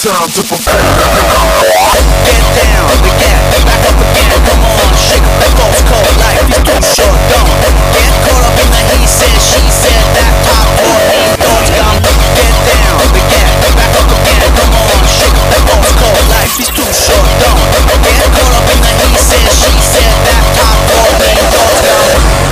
time to perfect the Get down, begin, back up again, come on, shake up that false cold life, it's too short, don't get caught up in the he said, she said, that top talking thoughts come. Get down, begin, back up again, come on, shake up that false cold life, it's too short, don't get caught up in the he said, she said, that top talking thoughts come.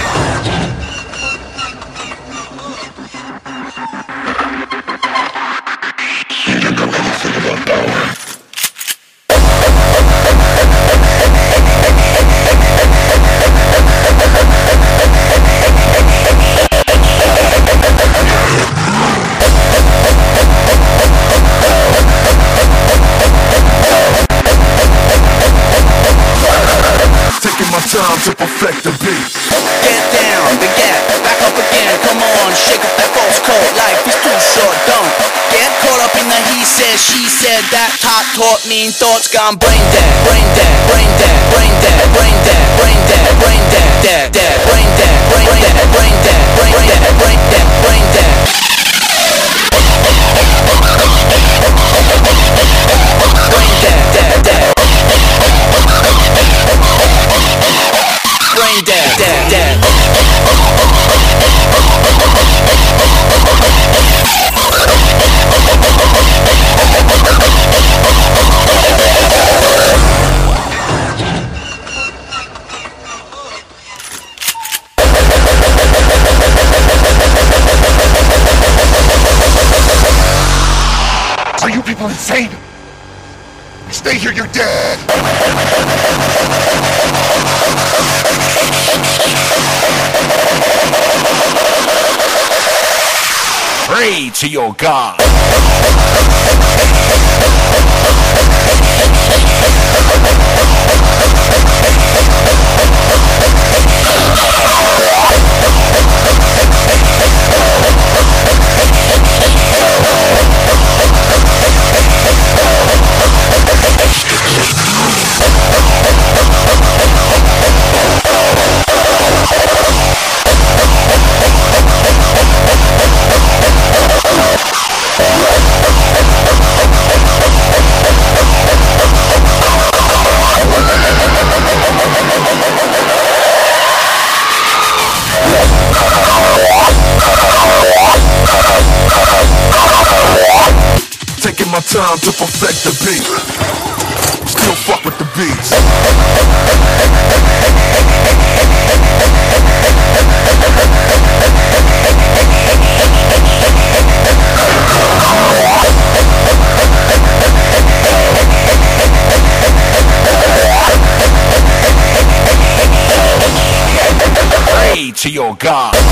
time to perfect the beat. Get down, begin, back up again, come on, shake up that false coat, life is too short, don't get caught up in the he said, she said, that top taught mean thoughts gone brain dead, brain dead, brain dead, brain dead, brain dead, brain dead, brain dead, dead, dead, brain dead, brain dead, brain dead, brain dead, brain dead, brain dead. Brain dead, dead, dead. Brain dead, dead, dead. Are you people insane? Stay here, you're dead! Pray to your God. Taking my time to perfect the beat. Still fuck with the beats. Pray to your God.